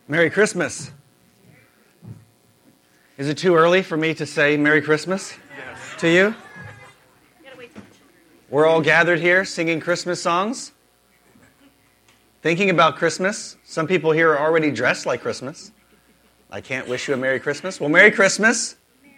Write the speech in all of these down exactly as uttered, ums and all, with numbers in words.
Merry Christmas. Is it too early for me to say Merry Christmas yes. to you? We're all gathered here singing Christmas songs, thinking about Christmas. Some people here are already dressed like Christmas. I can't wish you a Merry Christmas. Well, Merry Christmas.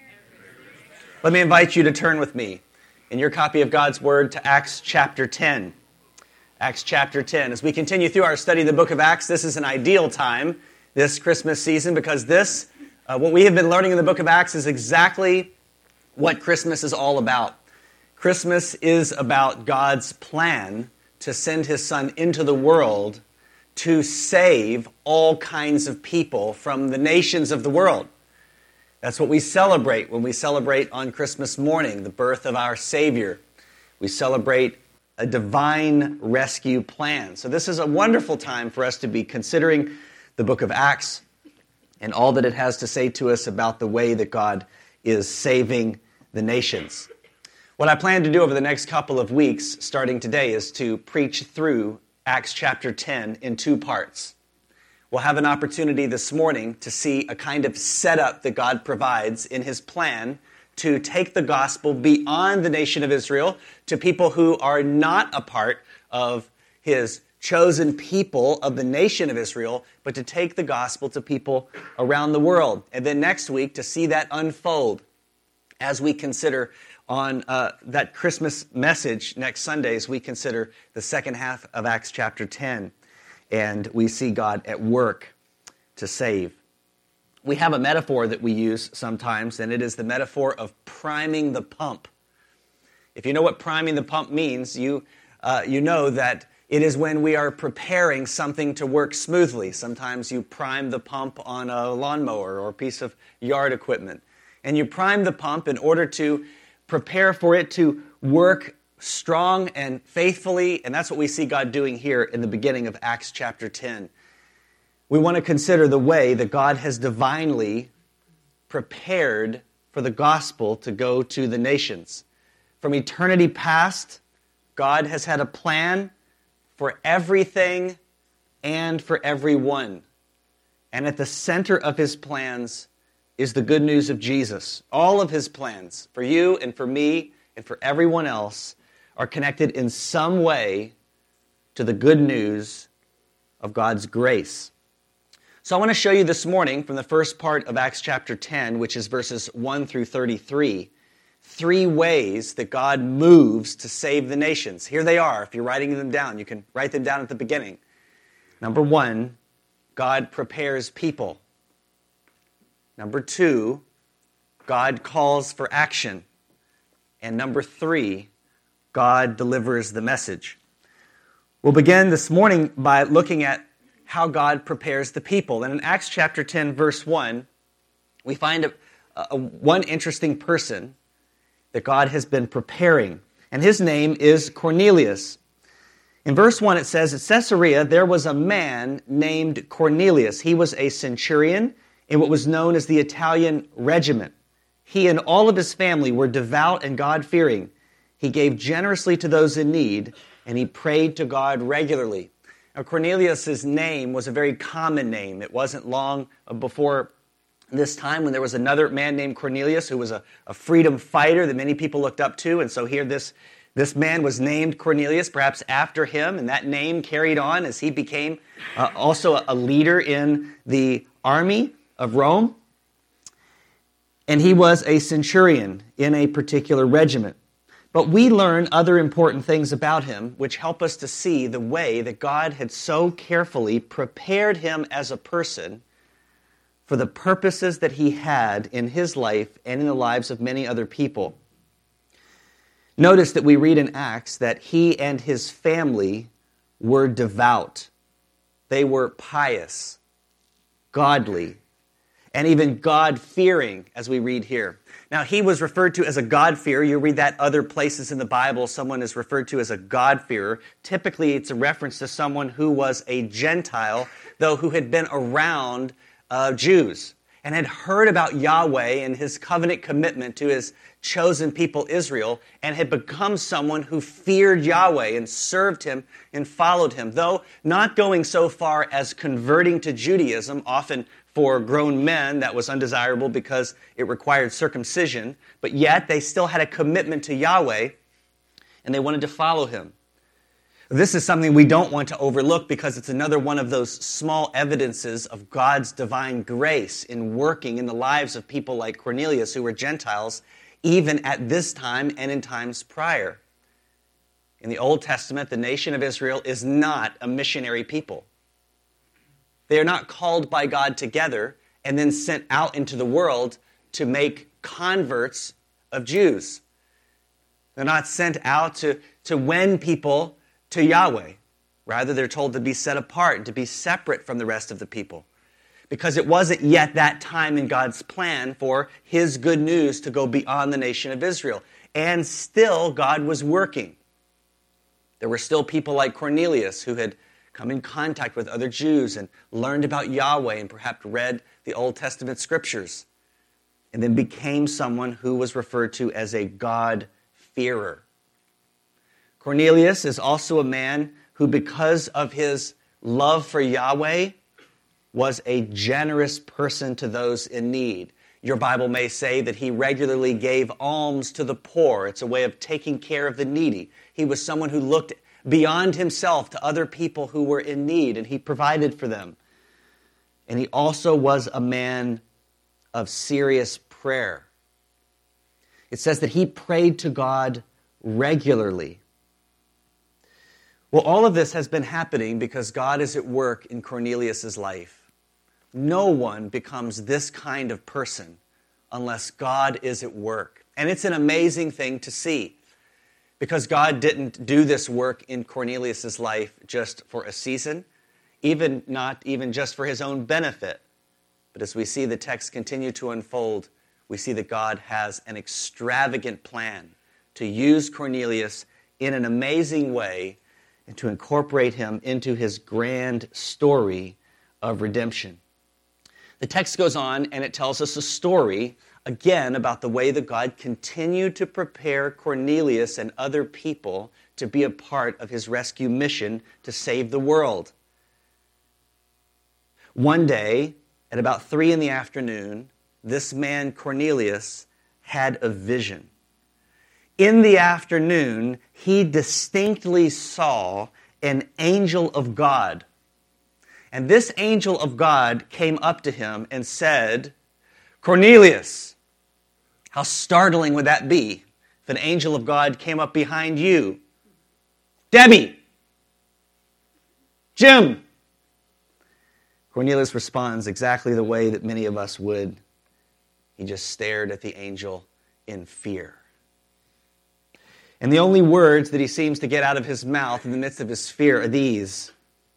Let me invite you to turn with me in your copy of God's Word to Acts chapter ten. Acts chapter ten. As we continue through our study of the book of Acts, this is an ideal time, this Christmas season, because this, uh, what we have been learning in the book of Acts is exactly what Christmas is all about. Christmas is about God's plan to send His Son into the world to save all kinds of people from the nations of the world. That's what we celebrate when we celebrate on Christmas morning, the birth of our Savior. We celebrate a divine rescue plan. So this is a wonderful time for us to be considering the book of Acts and all that it has to say to us about the way that God is saving the nations. What I plan to do over the next couple of weeks, starting today, is to preach through Acts chapter ten in two parts. We'll have an opportunity this morning to see a kind of setup that God provides in His plan to take the gospel beyond the nation of Israel to people who are not a part of His chosen people of the nation of Israel, but to take the gospel to people around the world. And then next week to see that unfold as we consider on uh, that Christmas message next Sunday as we consider the second half of Acts chapter ten. And we see God at work to save. We have a metaphor that we use sometimes, and it is the metaphor of priming the pump. If you know what priming the pump means, you uh, you know that it is when we are preparing something to work smoothly. Sometimes you prime the pump on a lawnmower or a piece of yard equipment. And you prime the pump in order to prepare for it to work strong and faithfully. And that's what we see God doing here in the beginning of Acts chapter ten. We want to consider the way that God has divinely prepared for the gospel to go to the nations. From eternity past, God has had a plan for everything and for everyone. And at the center of His plans is the good news of Jesus. All of His plans for you and for me and for everyone else are connected in some way to the good news of God's grace. So I want to show you this morning from the first part of Acts chapter ten, which is verses one through thirty-three, three ways that God moves to save the nations. Here they are. If you're writing them down, you can write them down at the beginning. Number one, God prepares people. Number two, God calls for action. And number three, God delivers the message. We'll begin this morning by looking at how God prepares the people. And in Acts chapter ten, verse one, we find a, a, one interesting person that God has been preparing. And his name is Cornelius. In verse one it says, at Caesarea there was a man named Cornelius. He was a centurion in what was known as the Italian regiment. He and all of his family were devout and God-fearing. He gave generously to those in need, and he prayed to God regularly. Now, Cornelius' name was a very common name. It wasn't long before this time when there was another man named Cornelius who was a, a freedom fighter that many people looked up to. And so here this, this man was named Cornelius, perhaps after him, and that name carried on as he became uh, also a leader in the army of Rome. And he was a centurion in a particular regiment. But we learn other important things about him which help us to see the way that God had so carefully prepared him as a person for the purposes that he had in his life and in the lives of many other people. Notice that we read in Acts that he and his family were devout. They were pious, godly, and even God-fearing, as we read here. Now, he was referred to as a God-fearer. You read that other places in the Bible, someone is referred to as a God-fearer. Typically, it's a reference to someone who was a Gentile, though who had been around uh, Jews. and had heard about Yahweh and his covenant commitment to his chosen people Israel, and had become someone who feared Yahweh and served him and followed him, though not going so far as converting to Judaism. Often for grown men that was undesirable because it required circumcision, but yet they still had a commitment to Yahweh and they wanted to follow him. This is something we don't want to overlook because it's another one of those small evidences of God's divine grace in working in the lives of people like Cornelius, who were Gentiles, even at this time and in times prior. In the Old Testament, the nation of Israel is not a missionary people. They are not called by God together and then sent out into the world to make converts of Jews. They're not sent out to, to win people to Yahweh. Rather, they're told to be set apart and to be separate from the rest of the people. Because it wasn't yet that time in God's plan for his good news to go beyond the nation of Israel. And still, God was working. There were still people like Cornelius who had come in contact with other Jews and learned about Yahweh and perhaps read the Old Testament scriptures. And then became someone who was referred to as a God-fearer. Cornelius is also a man who, because of his love for Yahweh, was a generous person to those in need. Your Bible may say that he regularly gave alms to the poor. It's a way of taking care of the needy. He was someone who looked beyond himself to other people who were in need, and he provided for them. And he also was a man of serious prayer. It says that he prayed to God regularly. Well, all of this has been happening because God is at work in Cornelius' life. No one becomes this kind of person unless God is at work. And it's an amazing thing to see because God didn't do this work in Cornelius' life just for a season, even not even just for his own benefit. But as we see the text continue to unfold, we see that God has an extravagant plan to use Cornelius in an amazing way and to incorporate him into his grand story of redemption. The text goes on and it tells us a story, again, about the way that God continued to prepare Cornelius and other people to be a part of his rescue mission to save the world. One day, at about three in the afternoon, this man Cornelius had a vision. In the afternoon, he distinctly saw an angel of God. And this angel of God came up to him and said, "Cornelius." How startling would that be if an angel of God came up behind you? "Debbie." "Jim." Cornelius responds exactly the way that many of us would. He just stared at the angel in fear. And the only words that he seems to get out of his mouth in the midst of his fear are these.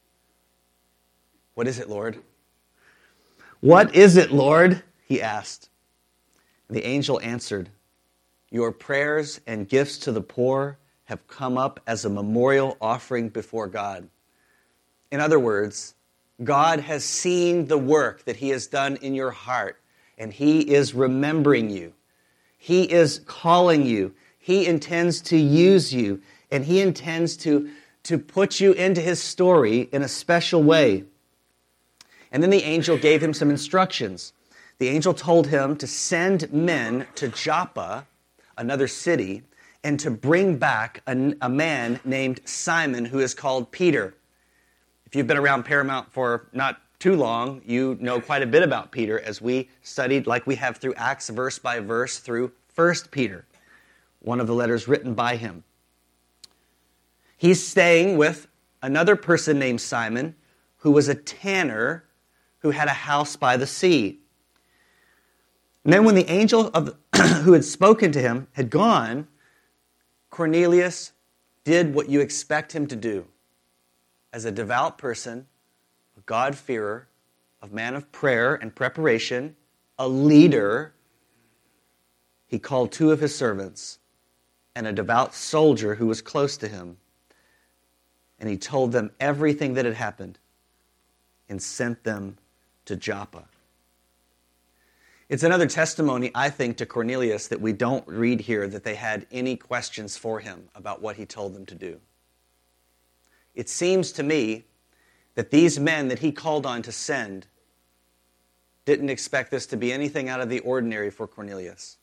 "What is it, Lord?" "What is it, Lord?" he asked. And the angel answered, "Your prayers and gifts to the poor have come up as a memorial offering before God." In other words, God has seen the work that he has done in your heart, and he is remembering you. He is calling you. He intends to use you, and he intends to, to put you into his story in a special way. And then the angel gave him some instructions. The angel told him to send men to Joppa, another city, and to bring back a, a man named Simon who is called Peter. If you've been around Paramount for not too long, you know quite a bit about Peter as we studied, like we have through Acts, verse by verse, through First Peter, one of the letters written by him. He's staying with another person named Simon, who was a tanner who had a house by the sea. And then when the angel of who had spoken to him had gone, Cornelius did what you expect him to do. As a devout person, a God-fearer, a man of prayer and preparation, a leader, he called two of his servants and a devout soldier who was close to him. And he told them everything that had happened and sent them to Joppa. It's another testimony, I think, to Cornelius that we don't read here that they had any questions for him about what he told them to do. It seems to me that these men that he called on to send didn't expect this to be anything out of the ordinary for Cornelius.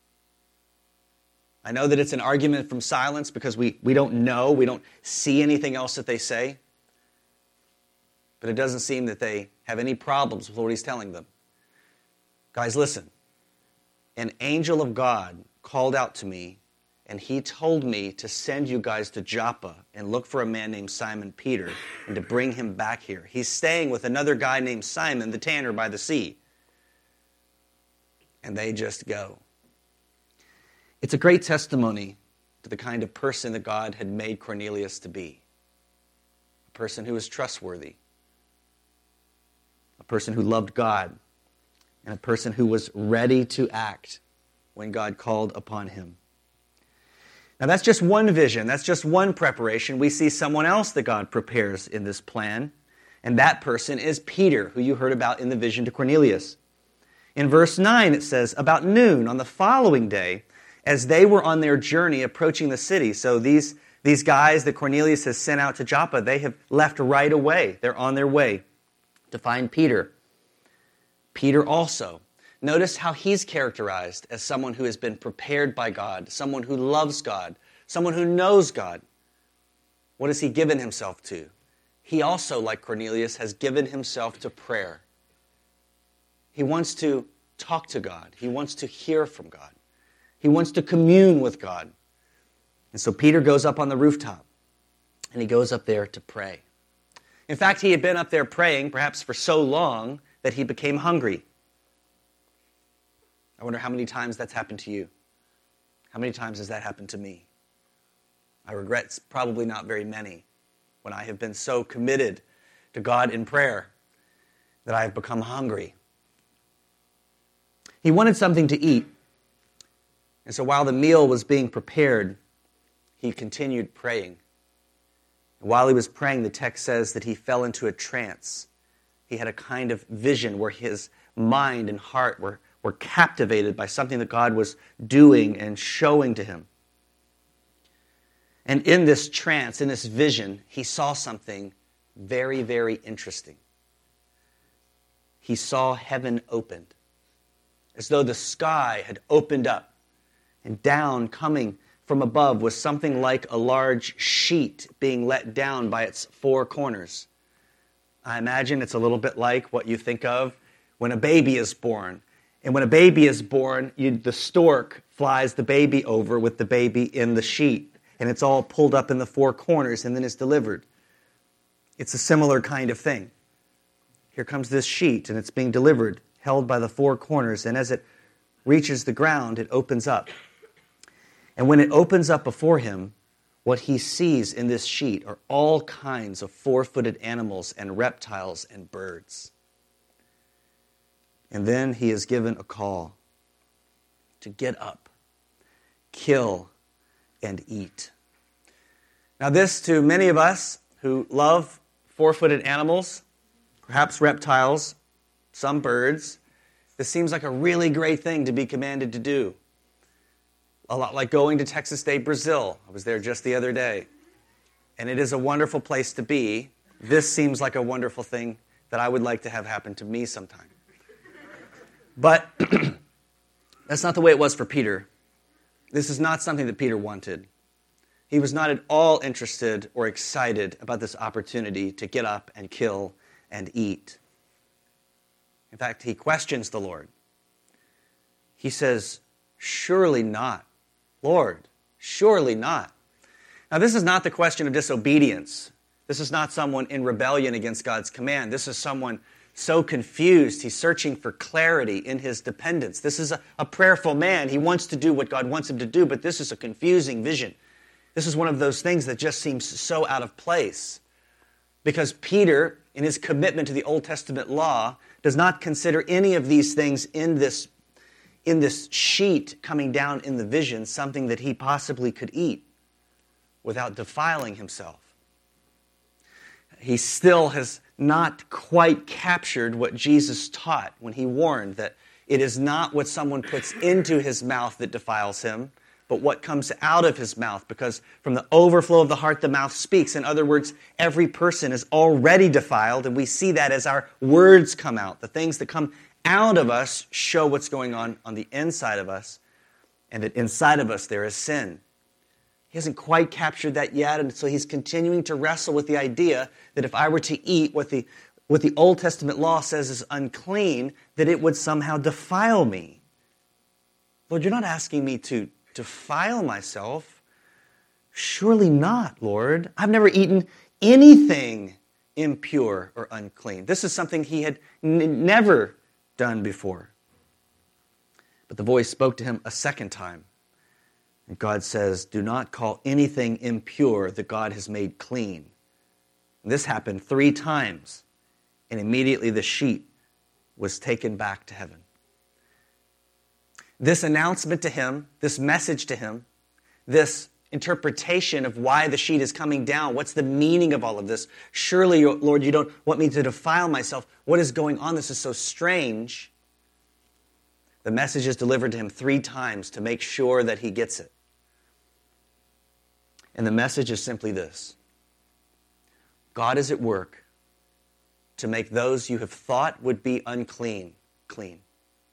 I know that it's an argument from silence because we, we don't know, we don't see anything else that they say. But it doesn't seem that they have any problems with what he's telling them. Guys, listen. An angel of God called out to me, and he told me to send you guys to Joppa and look for a man named Simon Peter and to bring him back here. He's staying with another guy named Simon, the tanner by the sea. And they just go. It's a great testimony to the kind of person that God had made Cornelius to be. A person who was trustworthy. A person who loved God. And a person who was ready to act when God called upon him. Now that's just one vision. That's just one preparation. We see someone else that God prepares in this plan. And that person is Peter, who you heard about in the vision to Cornelius. In verse nine it says, about noon on the following day, as they were on their journey approaching the city. So these, these guys that Cornelius has sent out to Joppa, they have left right away. They're on their way to find Peter. Peter also. Notice how he's characterized as someone who has been prepared by God, someone who loves God, someone who knows God. What has he given himself to? He also, like Cornelius, has given himself to prayer. He wants to talk to God. He wants to hear from God. He wants to commune with God. And so Peter goes up on the rooftop, and he goes up there to pray. In fact, he had been up there praying, perhaps for so long, that he became hungry. I wonder how many times that's happened to you. How many times has that happened to me? I regret it's probably not very many, when I have been so committed to God in prayer that I have become hungry. He wanted something to eat. And so while the meal was being prepared, he continued praying. And while he was praying, the text says that he fell into a trance. He had a kind of vision where his mind and heart were, were captivated by something that God was doing and showing to him. And in this trance, in this vision, he saw something very, very interesting. He saw heaven opened, as though the sky had opened up, and down coming from above was something like a large sheet being let down by its four corners. I imagine it's a little bit like what you think of when a baby is born. And when a baby is born, you, the stork flies the baby over with the baby in the sheet. And it's all pulled up in the four corners and then is delivered. It's a similar kind of thing. Here comes this sheet and it's being delivered, held by the four corners. And as it reaches the ground, it opens up. And when it opens up before him, what he sees in this sheet are all kinds of four-footed animals and reptiles and birds. And then he is given a call to get up, kill, and eat. Now this, to many of us who love four-footed animals, perhaps reptiles, some birds, this seems like a really great thing to be commanded to do. A lot like going to Texas State, Brazil. I was there just the other day. And it is a wonderful place to be. This seems like a wonderful thing that I would like to have happen to me sometime. But that's not the way it was for Peter. This is not something that Peter wanted. He was not at all interested or excited about this opportunity to get up and kill and eat. In fact, he questions the Lord. He says, "Surely not. Lord, surely not." Now, this is not the question of disobedience. This is not someone in rebellion against God's command. This is someone so confused, he's searching for clarity in his dependence. This is a, a prayerful man. He wants to do what God wants him to do, but this is a confusing vision. This is one of those things that just seems so out of place. Because Peter, in his commitment to the Old Testament law, does not consider any of these things in this in this sheet coming down in the vision, something that he possibly could eat without defiling himself. He still has not quite captured what Jesus taught when he warned that It is not what someone puts into his mouth that defiles him, but what comes out of his mouth, because from the overflow of the heart, the mouth speaks. In other words, every person is already defiled, and we see that as our words come out. The things that come out of us show what's going on on the inside of us, and that inside of us there is sin. He hasn't quite captured that yet, and so he's continuing to wrestle with the idea that if I were to eat what the, what the Old Testament law says is unclean, that it would somehow defile me. Lord, you're not asking me to defile myself. Surely not, Lord. I've never eaten anything impure or unclean. This is something he had n- never done before. But the voice spoke to him a second time. And God says, do not call anything impure that God has made clean. And this happened three times. And immediately the sheet was taken back to heaven. This announcement to him, this message to him, this interpretation of why the sheet is coming down, what's the meaning of all of this? Surely, Lord, you don't want me to defile myself. What is going on? This is so strange. The message is delivered to him three times to make sure that he gets it. And the message is simply this: God is at work to make those you have thought would be unclean, clean.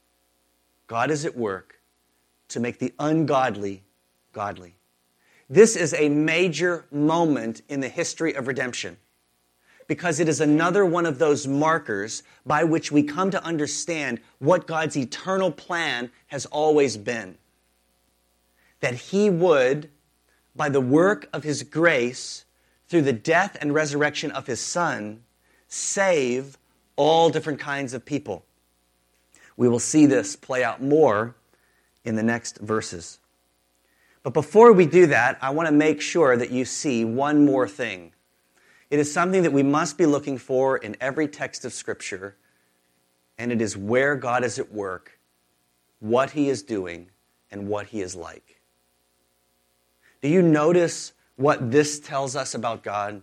God is at work to make the ungodly, godly. This is a major moment in the history of redemption, because it is another one of those markers by which we come to understand what God's eternal plan has always been. That he would, by the work of his grace, through the death and resurrection of his Son, save all different kinds of people. We will see this play out more in the next verses. But before we do that, I want to make sure that you see one more thing. It is something that we must be looking for in every text of Scripture, and it is where God is at work, what he is doing, and what he is like. Do you notice what this tells us about God?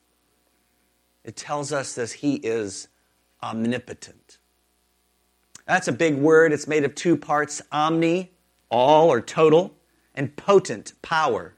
It tells us that he is omnipotent. That's a big word. It's made of two parts: omni, all or total, and potent, power.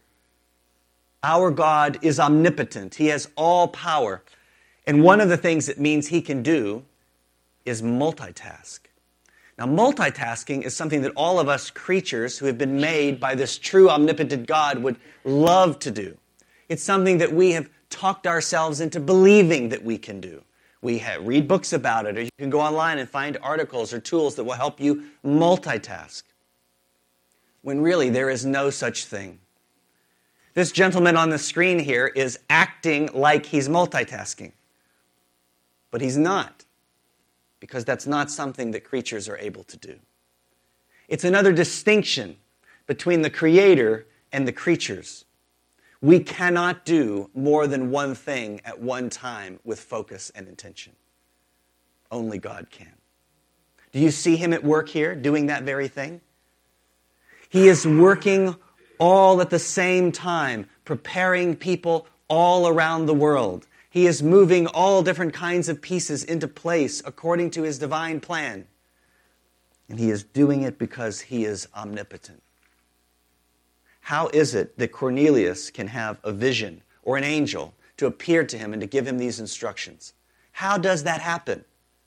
Our God is omnipotent. He has all power. And one of the things it means he can do is multitask. Now, multitasking is something that all of us creatures who have been made by this true omnipotent God would love to do. It's something that we have talked ourselves into believing that we can do. We have, read books about it, or you can go online and find articles or tools that will help you multitask. When really there is no such thing. This gentleman on the screen here is acting like he's multitasking. But he's not, because that's not something that creatures are able to do. It's another distinction between the Creator and the creatures. We cannot do more than one thing at one time with focus and intention. Only God can. Do you see him at work here, doing that very thing? He is working all at the same time, preparing people all around the world. He is moving all different kinds of pieces into place according to his divine plan. And he is doing it because he is omnipotent. How is it that Cornelius can have a vision or an angel to appear to him and to give him these instructions? How does that happen?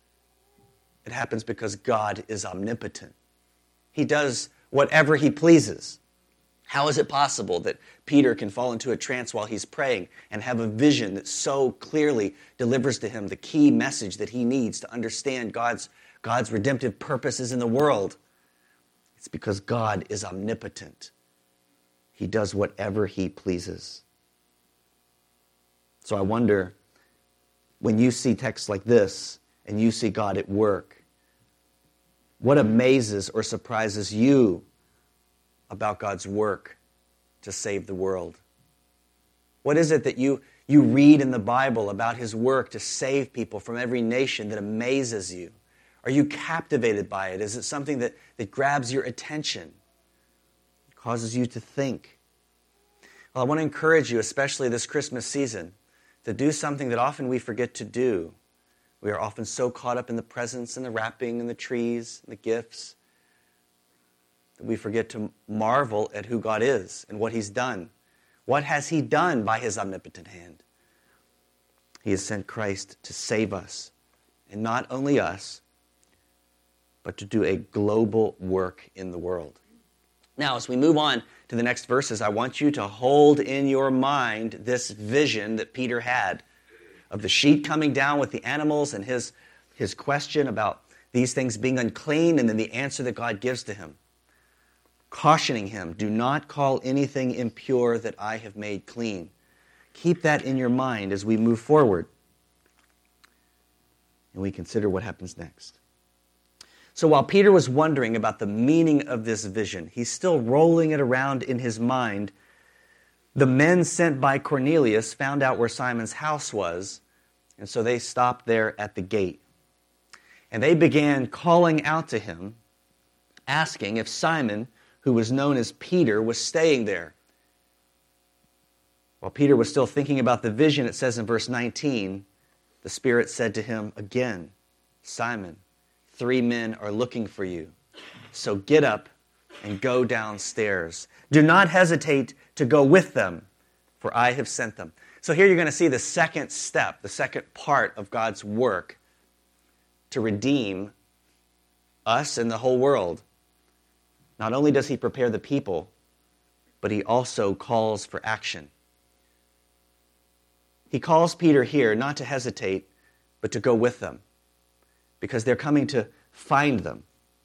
It happens because God is omnipotent. He does whatever he pleases. How is it possible that Peter can fall into a trance while he's praying and have a vision that so clearly delivers to him the key message that he needs to understand God's, God's redemptive purposes in the world? It's because God is omnipotent. He does whatever he pleases. So I wonder, when you see texts like this and you see God at work, what amazes or surprises you about God's work to save the world? What is it that you, you read in the Bible about his work to save people from every nation that amazes you? Are you captivated by it? Is it something that, that grabs your attention? Causes you to think? Well, I want to encourage you, especially this Christmas season, to do something that often we forget to do, We are often so caught up in the presents and the wrapping and the trees and the gifts that we forget to marvel at who God is and what he's done. What has he done by his omnipotent hand? He has sent Christ to save us, and not only us, but to do a global work in the world. Now, as we move on to the next verses, I want you to hold in your mind this vision that Peter had of the sheet coming down with the animals and his, his question about these things being unclean, and then the answer that God gives to him, cautioning him, do not call anything impure that I have made clean. Keep that in your mind as we move forward and we consider what happens next. So while Peter was wondering about the meaning of this vision, he's still rolling it around in his mind. The men sent by Cornelius found out where Simon's house was, and so they stopped there at the gate. And they began calling out to him, asking if Simon, who was known as Peter, was staying there. While Peter was still thinking about the vision, it says in verse nineteen, the Spirit said to him again, Simon, three men are looking for you. So get up and go downstairs. Do not hesitate to go with them, for I have sent them. So here you're going to see the second step, the second part of God's work to redeem us and the whole world. Not only does he prepare the people, but he also calls for action. He calls Peter here not to hesitate, but to go with them, because they're coming to find them.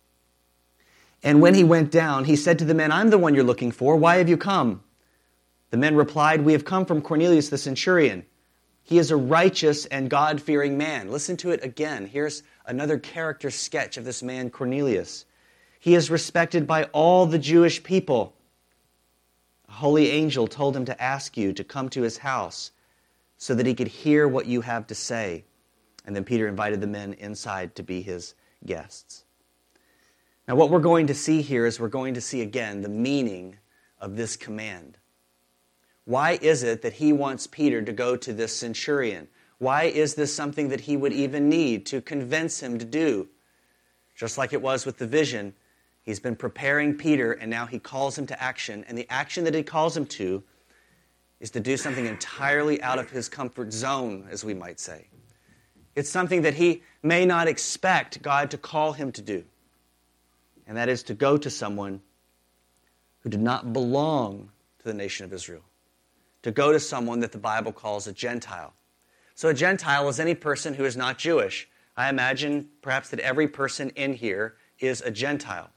And when he went down, he said to the men, I'm the one you're looking for. Why have you come? The men replied, we have come from Cornelius the centurion. He is a righteous and God-fearing man. Listen to it again. Here's another character sketch of this man, Cornelius. He is respected by all the Jewish people. A holy angel told him to ask you to come to his house so that he could hear what you have to say. And then Peter invited the men inside to be his guests. Now what we're going to see here is we're going to see again the meaning of this command. Why is it that he wants Peter to go to this centurion? Why is this something that he would even need to convince him to do? Just like it was with the vision, he's been preparing Peter, and now he calls him to action. And the action that he calls him to is to do something entirely out of his comfort zone, as we might say. It's something that he may not expect God to call him to do. And that is to go to someone who did not belong to the nation of Israel. To go to someone that the Bible calls a Gentile. So a Gentile is any person who is not Jewish. I imagine perhaps that every person in here is a Gentile.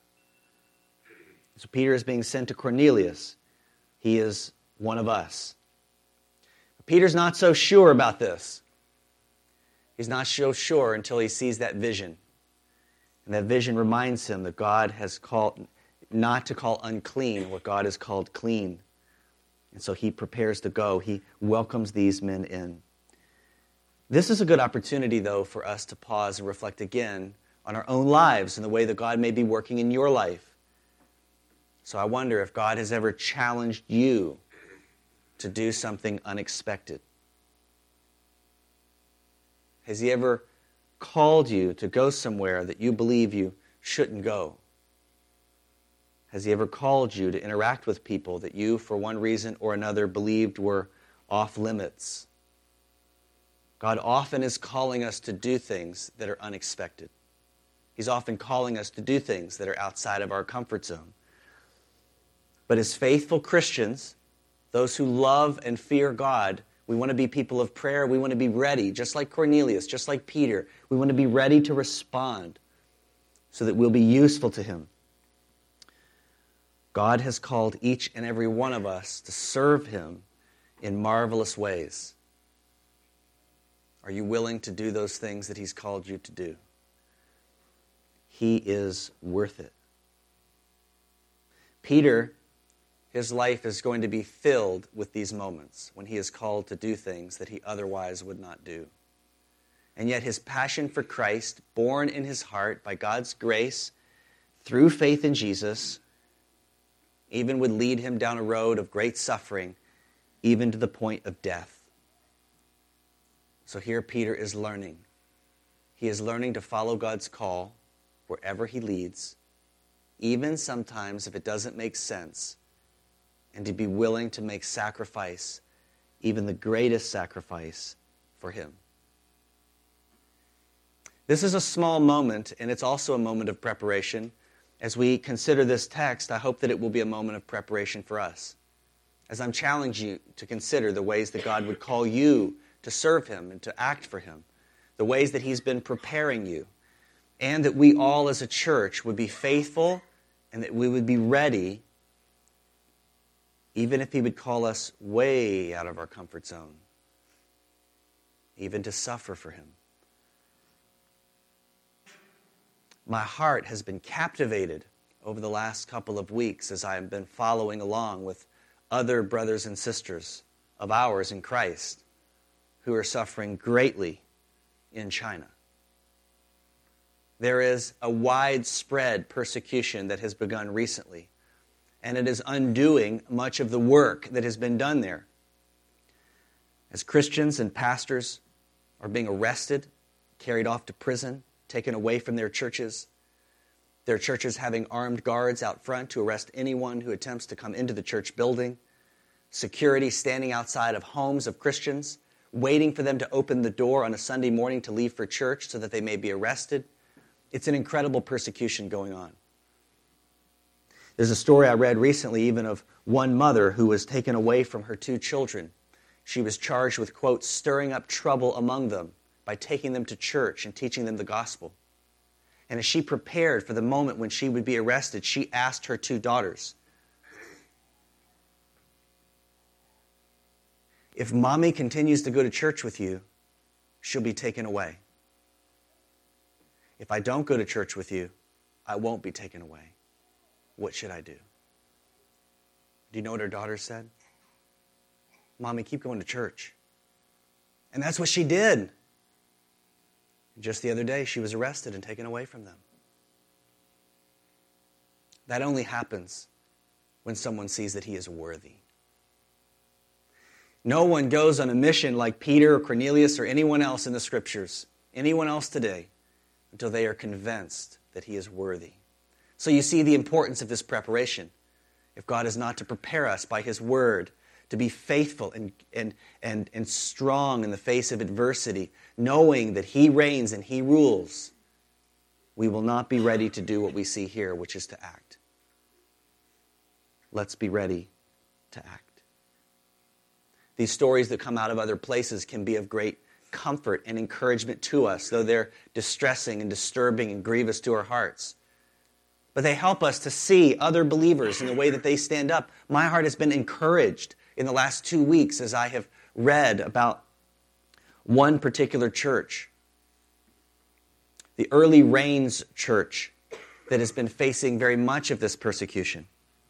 So Peter is being sent to Cornelius. He is one of us. But Peter's not so sure about this. He's not so sure until he sees that vision. And that vision reminds him that God has called not to call unclean what God has called clean. And so he prepares to go. He welcomes these men in. This is a good opportunity, though, for us to pause and reflect again on our own lives and the way that God may be working in your life. So I wonder if God has ever challenged you to do something unexpected. Has he ever called you to go somewhere that you believe you shouldn't go? Has he ever called you to interact with people that you, for one reason or another, believed were off limits? God often is calling us to do things that are unexpected. He's often calling us to do things that are outside of our comfort zone. But as faithful Christians, those who love and fear God, we want to be people of prayer. We want to be ready, just like Cornelius, just like Peter. We want to be ready to respond so that we'll be useful to him. God has called each and every one of us to serve him in marvelous ways. Are you willing to do those things that he's called you to do? He is worth it. Peter, his life is going to be filled with these moments when he is called to do things that he otherwise would not do. And yet his passion for Christ, born in his heart by God's grace, through faith in Jesus, even would lead him down a road of great suffering, even to the point of death. So here Peter is learning he is learning to follow God's call wherever he leads, even sometimes if it doesn't make sense, and to be willing to make sacrifice, even the greatest sacrifice, for him. This is a small moment, and it's also a moment of preparation. As we consider this text, I hope that it will be a moment of preparation for us. As I'm challenging you to consider the ways that God would call you to serve him and to act for him, the ways that he's been preparing you, and that we all as a church would be faithful and that we would be ready, even if he would call us way out of our comfort zone, even to suffer for him. My heart has been captivated over the last couple of weeks as I have been following along with other brothers and sisters of ours in Christ who are suffering greatly in China. There is a widespread persecution that has begun recently, and it is undoing much of the work that has been done there. As Christians and pastors are being arrested, carried off to prison, taken away from their churches, their churches having armed guards out front to arrest anyone who attempts to come into the church building, security standing outside of homes of Christians, waiting for them to open the door on a Sunday morning to leave for church so that they may be arrested. It's an incredible persecution going on. There's a story I read recently even of one mother who was taken away from her two children. She was charged with, quote, stirring up trouble among them by taking them to church and teaching them the gospel. And as she prepared for the moment when she would be arrested, she asked her two daughters, if mommy continues to go to church with you, she'll be taken away. If I don't go to church with you, I won't be taken away. What should I do? Do you know what her daughter said? Mommy, keep going to church. And that's what she did. Just the other day, she was arrested and taken away from them. That only happens when someone sees that he is worthy. No one goes on a mission like Peter or Cornelius or anyone else in the Scriptures, anyone else today, until they are convinced that he is worthy. So you see the importance of this preparation. If God is not to prepare us by his word, to be faithful and, and, and, and strong in the face of adversity, knowing that he reigns and he rules, we will not be ready to do what we see here, which is to act. Let's be ready to act. These stories that come out of other places can be of great comfort and encouragement to us, though they're distressing and disturbing and grievous to our hearts. But they help us to see other believers in the way that they stand up. My heart has been encouraged in the last two weeks as I have read about one particular church, the Early Rains Church, that has been facing very much of this persecution.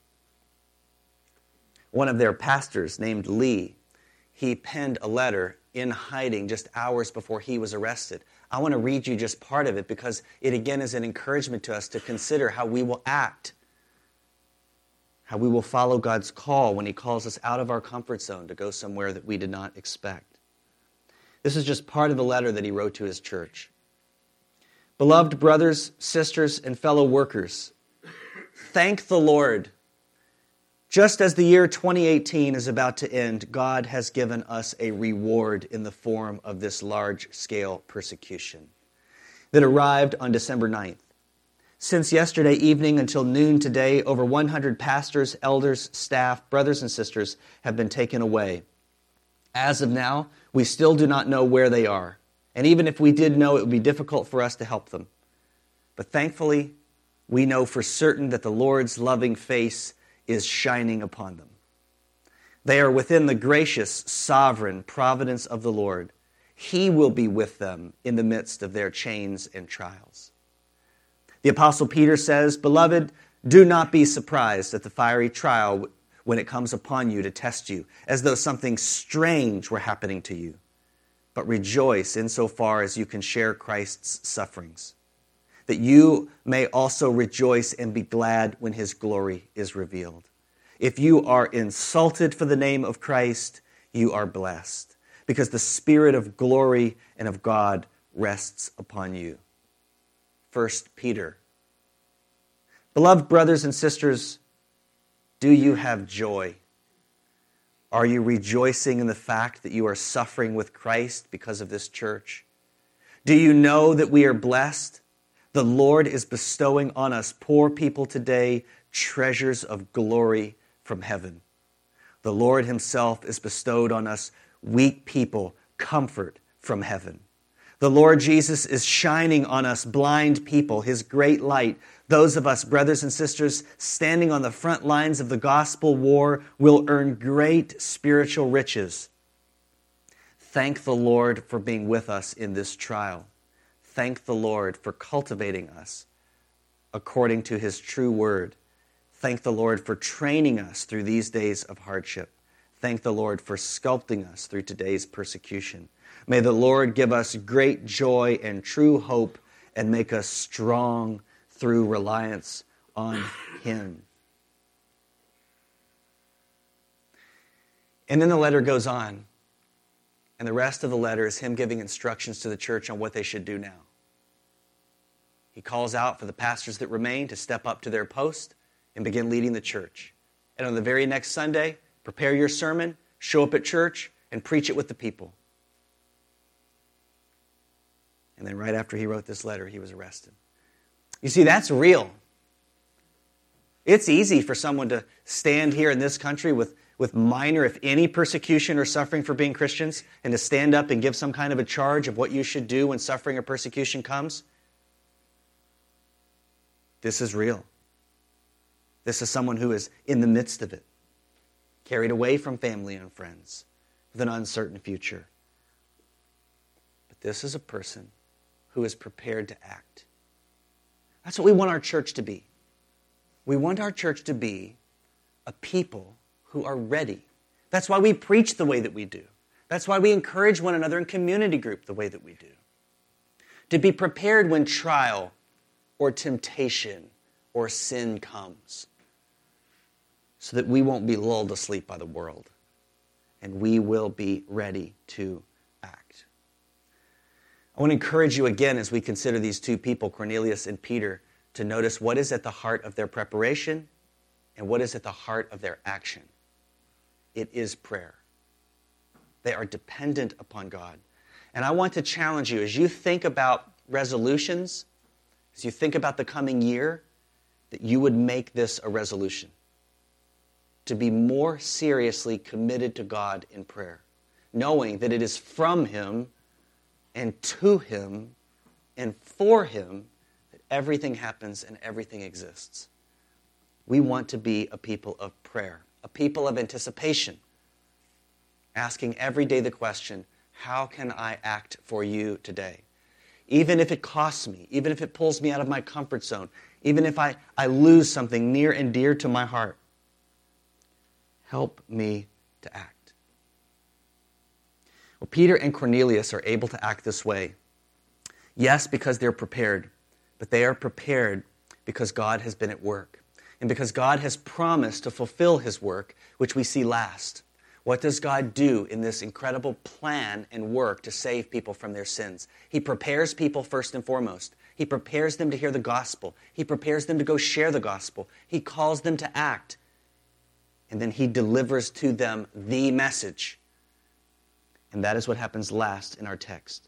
One of their pastors, named Lee, he penned a letter in hiding just hours before he was arrested. I want to read you just part of it because it again is an encouragement to us to consider how we will act, how we will follow God's call when he calls us out of our comfort zone to go somewhere that we did not expect. This is just part of the letter that he wrote to his church. Beloved brothers, sisters, and fellow workers, thank the Lord. Just as the year twenty eighteen is about to end, God has given us a reward in the form of this large-scale persecution that arrived on December ninth. Since yesterday evening until noon today, over one hundred pastors, elders, staff, brothers and sisters have been taken away. As of now, we still do not know where they are. And even if we did know, it would be difficult for us to help them. But thankfully, we know for certain that the Lord's loving face is shining upon them. They are within the gracious, sovereign providence of the Lord. He will be with them in the midst of their chains and trials. The Apostle Peter says, Beloved, do not be surprised at the fiery trial when it comes upon you to test you, as though something strange were happening to you. But rejoice insofar as you can share Christ's sufferings, that you may also rejoice and be glad when his glory is revealed. If you are insulted for the name of Christ, you are blessed, because the Spirit of glory and of God rests upon you. First Peter. Beloved brothers and sisters, do you have joy? Are you rejoicing in the fact that you are suffering with Christ because of this church? Do you know that we are blessed? The Lord is bestowing on us poor people today treasures of glory from heaven. The Lord himself is bestowed on us weak people comfort from heaven. The Lord Jesus is shining on us blind people his great light. Those of us, brothers and sisters, standing on the front lines of the gospel war will earn great spiritual riches. Thank the Lord for being with us in this trial. Thank the Lord for cultivating us according to his true word. Thank the Lord for training us through these days of hardship. Thank the Lord for sculpting us through today's persecution. May the Lord give us great joy and true hope and make us strong through reliance on him. And then the letter goes on. And the rest of the letter is him giving instructions to the church on what they should do now. He calls out for the pastors that remain to step up to their post and begin leading the church. And on the very next Sunday, prepare your sermon, show up at church, and preach it with the people. And then right after he wrote this letter, he was arrested. You see, that's real. It's easy for someone to stand here in this country with, with minor, if any, persecution or suffering for being Christians, and to stand up and give some kind of a charge of what you should do when suffering or persecution comes. This is real. This is someone who is in the midst of it, carried away from family and friends, with an uncertain future. But this is a person who is prepared to act. That's what we want our church to be. We want our church to be a people who are ready. That's why we preach the way that we do. That's why we encourage one another in community group the way that we do. To be prepared when trial or temptation or sin comes, so that we won't be lulled asleep by the world, and we will be ready to act. I want to encourage you again as we consider these two people, Cornelius and Peter, to notice what is at the heart of their preparation and what is at the heart of their action. It is prayer. They are dependent upon God. And I want to challenge you as you think about resolutions, as you think about the coming year, that you would make this a resolution. To be more seriously committed to God in prayer, knowing that it is from him and to him and for him that everything happens and everything exists. We want to be a people of prayer, a people of anticipation, asking every day the question, how can I act for you today? Even if it costs me, even if it pulls me out of my comfort zone, even if I, I lose something near and dear to my heart, help me to act. Well, Peter and Cornelius are able to act this way. Yes, because they're prepared, but they are prepared because God has been at work, and because God has promised to fulfill his work, which we see last. What does God do in this incredible plan and work to save people from their sins? He prepares people first and foremost. He prepares them to hear the gospel. He prepares them to go share the gospel. He calls them to act. And then he delivers to them the message. And that is what happens last in our text.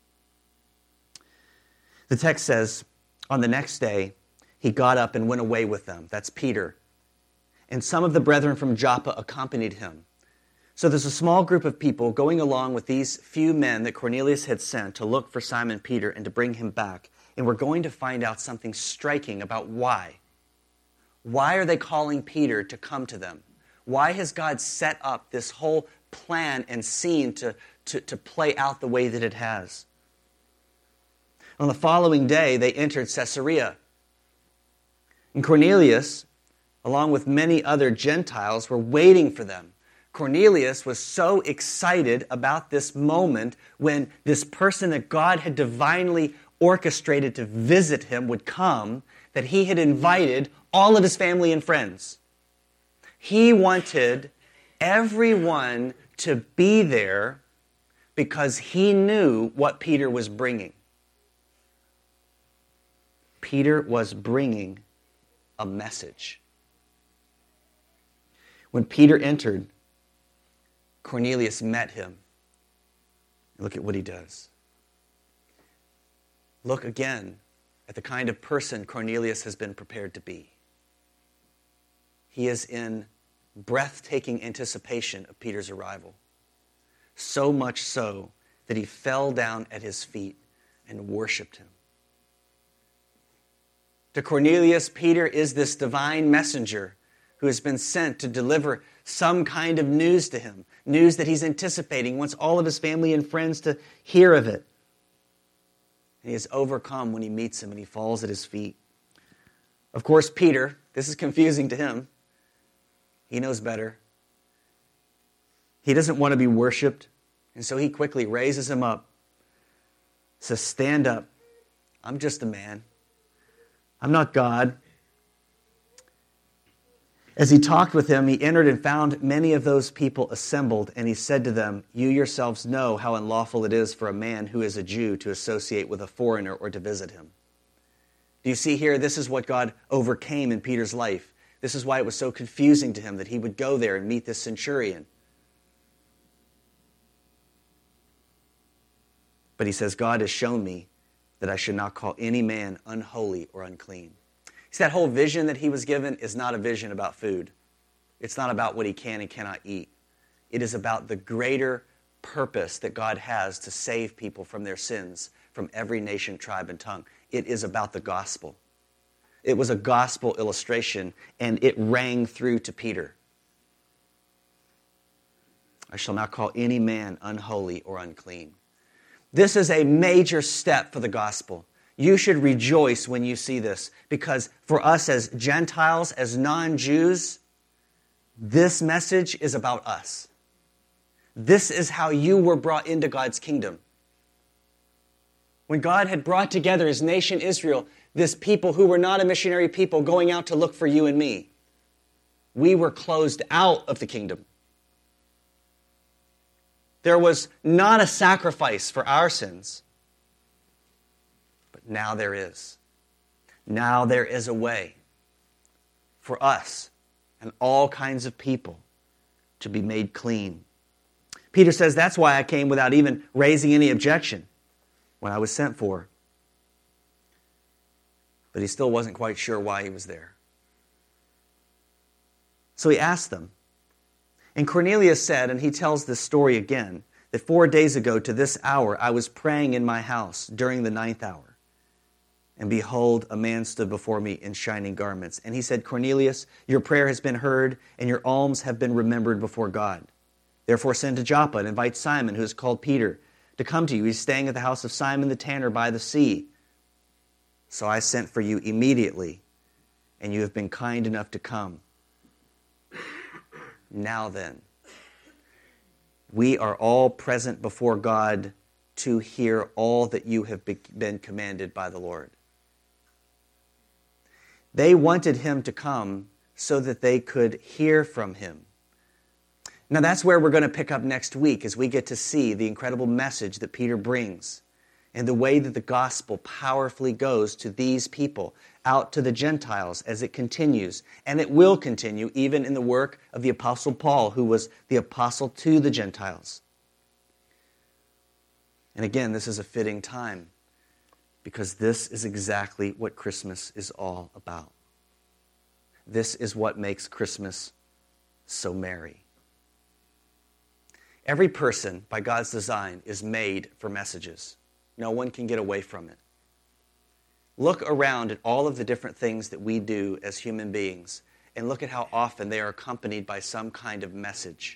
The text says, on the next day, he got up and went away with them. That's Peter. And some of the brethren from Joppa accompanied him. So there's a small group of people going along with these few men that Cornelius had sent to look for Simon Peter and to bring him back. And we're going to find out something striking about why. Why are they calling Peter to come to them? Why has God set up this whole plan and scene to, to, to play out the way that it has? On the following day, they entered Caesarea. And Cornelius, along with many other Gentiles, were waiting for them. Cornelius was so excited about this moment when this person that God had divinely orchestrated to visit him would come, that he had invited all of his family and friends. He wanted everyone to be there because he knew what Peter was bringing. Peter was bringing a message. When Peter entered, Cornelius met him. Look at what he does. Look again at the kind of person Cornelius has been prepared to be. He is in breathtaking anticipation of Peter's arrival. So much so that he fell down at his feet and worshiped him. To Cornelius, Peter is this divine messenger who has been sent to deliver some kind of news to him, news that he's anticipating, wants all of his family and friends to hear of it. And he is overcome when he meets him and he falls at his feet. Of course, Peter, this is confusing to him. He knows better. He doesn't want to be worshipped, and so he quickly raises him up, says, "Stand up. I'm just a man. I'm not God." As he talked with him, he entered and found many of those people assembled, and he said to them, "You yourselves know how unlawful it is for a man who is a Jew to associate with a foreigner or to visit him." Do you see here? This is what God overcame in Peter's life. This is why it was so confusing to him that he would go there and meet this centurion. But he says, "God has shown me that I should not call any man unholy or unclean." See, that whole vision that he was given is not a vision about food. It's not about what he can and cannot eat. It is about the greater purpose that God has to save people from their sins, from every nation, tribe, and tongue. It is about the gospel. It was a gospel illustration, and it rang through to Peter. "I shall not call any man unholy or unclean." This is a major step for the gospel. You should rejoice when you see this, because for us as Gentiles, as non-Jews, this message is about us. This is how you were brought into God's kingdom. When God had brought together his nation Israel, this people who were not a missionary people going out to look for you and me, we were closed out of the kingdom. There was not a sacrifice for our sins. But now there is. Now there is a way for us and all kinds of people to be made clean. Peter says, "That's why I came without even raising any objection when I was sent for." But he still wasn't quite sure why he was there. So he asked them. And Cornelius said, and he tells this story again, that four days ago to this hour I was praying in my house during the ninth hour. And behold, a man stood before me in shining garments. And he said, "Cornelius, your prayer has been heard, and your alms have been remembered before God. Therefore send to Joppa and invite Simon, who is called Peter, to come to you. He's staying at the house of Simon the tanner by the sea." So I sent for you immediately, and you have been kind enough to come. Now then, we are all present before God to hear all that you have been commanded by the Lord. They wanted him to come so that they could hear from him. Now that's where we're going to pick up next week as we get to see the incredible message that Peter brings and the way that the gospel powerfully goes to these people, out to the Gentiles as it continues. And it will continue even in the work of the Apostle Paul, who was the apostle to the Gentiles. And again, this is a fitting time, because this is exactly what Christmas is all about. This is what makes Christmas so merry. Every person, by God's design, is made for messages. No one can get away from it. Look around at all of the different things that we do as human beings, and look at how often they are accompanied by some kind of message.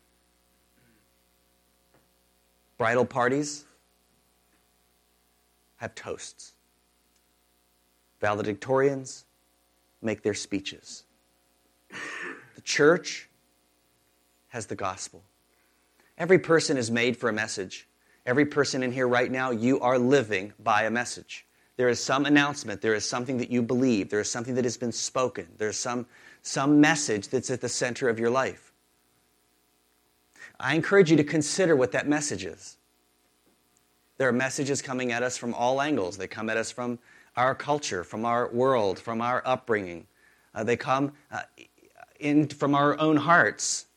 Bridal parties have toasts. Valedictorians make their speeches. The church has the gospel. Every person is made for a message. Every person in here right now, you are living by a message. There is some announcement. There is something that you believe. There is something that has been spoken. There is some, some message that's at the center of your life. I encourage you to consider what that message is. There are messages coming at us from all angles. They come at us from our culture, from our world, from our upbringing. Uh, they come uh, in from our own hearts.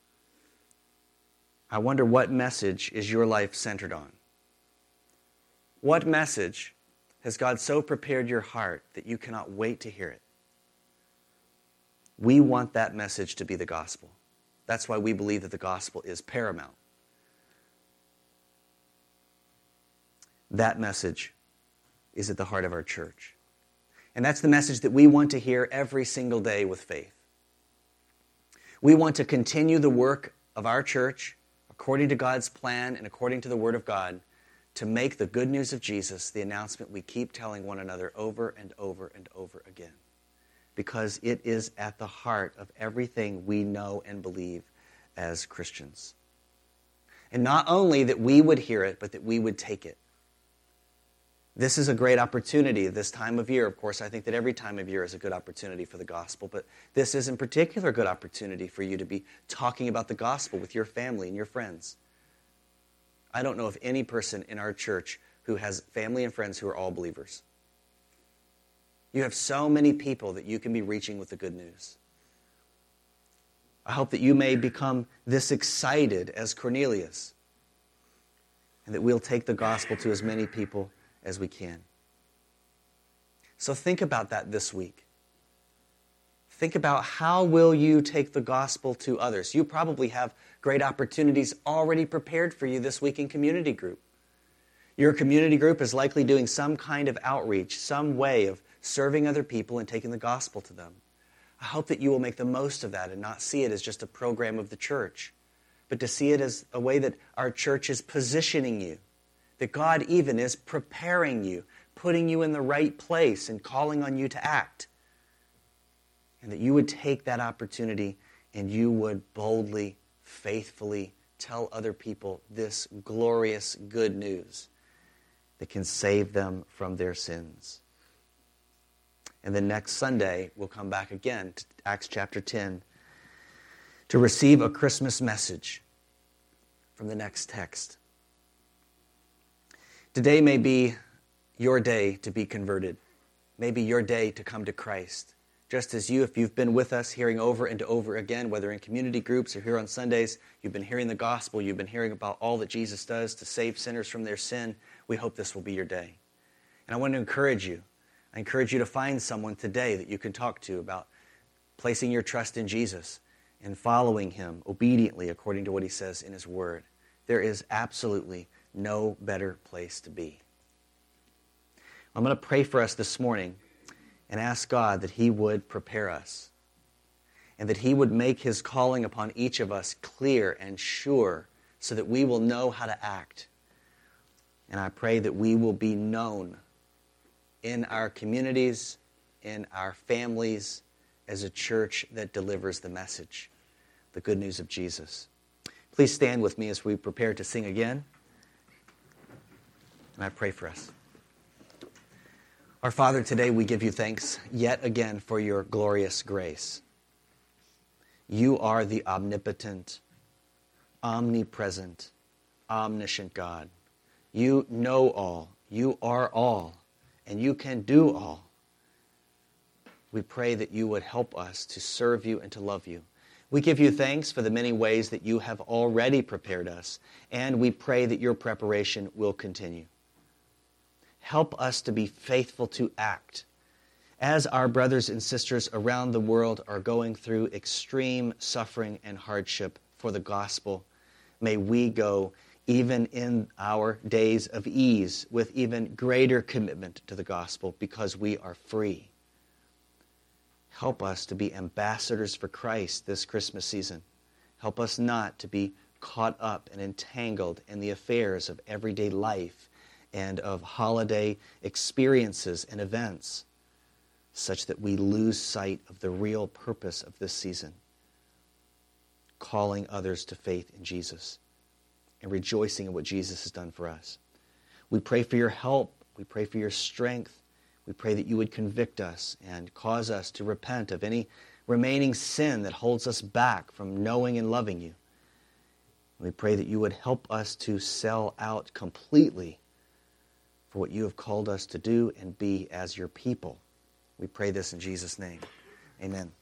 I wonder, what message is your life centered on? What message has God so prepared your heart that you cannot wait to hear it? We want that message to be the gospel. That's why we believe that the gospel is paramount. That message is at the heart of our church. And that's the message that we want to hear every single day with faith. We want to continue the work of our church according to God's plan and according to the Word of God, to make the good news of Jesus the announcement we keep telling one another over and over and over again. Because it is at the heart of everything we know and believe as Christians. And not only that we would hear it, but that we would take it. This is a great opportunity this time of year. Of course, I think that every time of year is a good opportunity for the gospel, but this is in particular a good opportunity for you to be talking about the gospel with your family and your friends. I don't know of any person in our church who has family and friends who are all believers. You have so many people that you can be reaching with the good news. I hope that you may become this excited as Cornelius, and that we'll take the gospel to as many people as we can. So think about that this week. Think about, how will you take the gospel to others? You probably have great opportunities already prepared for you this week in community group. Your community group is likely doing some kind of outreach, some way of serving other people and taking the gospel to them. I hope that you will make the most of that and not see it as just a program of the church, but to see it as a way that our church is positioning you, that God even is preparing you, putting you in the right place and calling on you to act. And that you would take that opportunity and you would boldly, faithfully tell other people this glorious good news that can save them from their sins. And then next Sunday, we'll come back again to Acts chapter ten to receive a Christmas message from the next text. Today may be your day to be converted. Maybe your day to come to Christ. Just as you, if you've been with us hearing over and over again, whether in community groups or here on Sundays, you've been hearing the gospel, you've been hearing about all that Jesus does to save sinners from their sin, we hope this will be your day. And I want to encourage you. I encourage you to find someone today that you can talk to about placing your trust in Jesus and following Him obediently according to what He says in His Word. There is absolutely no better place to be. I'm going to pray for us this morning and ask God that He would prepare us and that He would make His calling upon each of us clear and sure so that we will know how to act. And I pray that we will be known in our communities, in our families, as a church that delivers the message, the good news of Jesus. Please stand with me as we prepare to sing again. And I pray for us. Our Father, today we give you thanks yet again for your glorious grace. You are the omnipotent, omnipresent, omniscient God. You know all. You are all. And you can do all. We pray that you would help us to serve you and to love you. We give you thanks for the many ways that you have already prepared us, and we pray that your preparation will continue. Help us to be faithful to act. As our brothers and sisters around the world are going through extreme suffering and hardship for the gospel, may we go even in our days of ease with even greater commitment to the gospel because we are free. Help us to be ambassadors for Christ this Christmas season. Help us not to be caught up and entangled in the affairs of everyday life and of holiday experiences and events, such that we lose sight of the real purpose of this season, calling others to faith in Jesus and rejoicing in what Jesus has done for us. We pray for your help. We pray for your strength. We pray that you would convict us and cause us to repent of any remaining sin that holds us back from knowing and loving you. We pray that you would help us to sell out completely for what you have called us to do and be as your people. We pray this in Jesus' name. Amen.